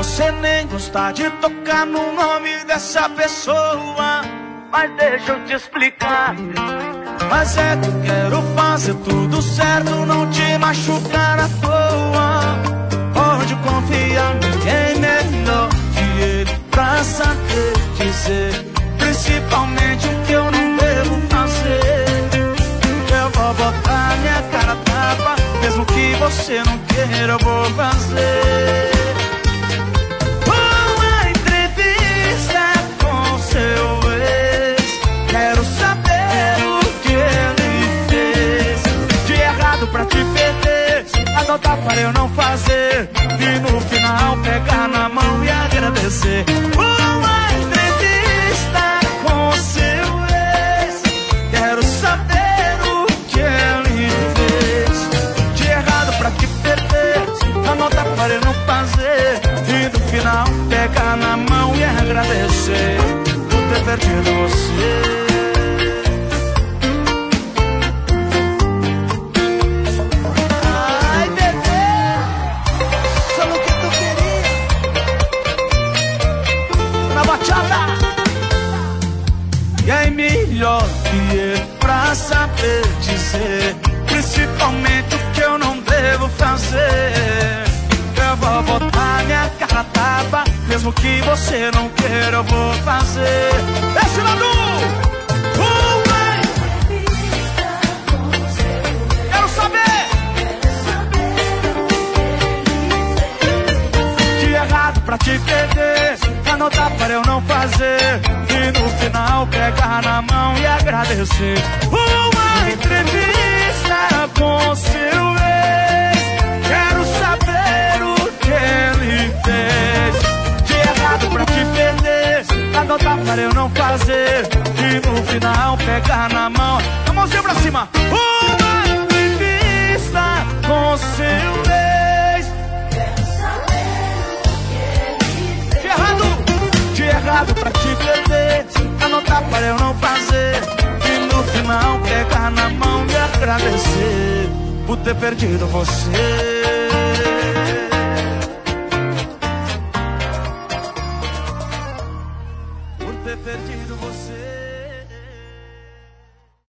você nem gostar de tocar no nome dessa pessoa. Mas deixa eu te explicar. Mas é que eu quero fazer tudo certo, não te machucar à toa. Pode confiar, ninguém melhor que ele pra saber dizer principalmente o que eu não devo fazer. Eu vou botar minha cara a tapa, mesmo que você não queira, eu vou fazer uma entrevista com seu ex. Quero saber o que ele fez de errado pra te perder, adotar para eu não fazer, e no final pegar na mão e agradecer. Uma entrevista com seu ex. Quero saber o que ele fez de errado pra te perder, anotar para eu não fazer, e no final pegar na mão e agradecer por ter perdido você. E é melhor que ele pra saber dizer principalmente o que eu não devo fazer. Eu vou botar minha cara a tapa, mesmo que você não queira, eu vou fazer. Esse lado! Quero saber de errado pra te perder, anotar para eu não fazer, e no final pegar na mão e agradecer. Uma entrevista com seu ex. Quero saber o que ele fez de errado pra te perder, adotar para eu não fazer, e no final pegar na mão. A mãozinha pra cima. Uma entrevista com seu ex. De errado pra te perder, anotar para eu não fazer, e no final pegar na mão e agradecer por ter perdido você.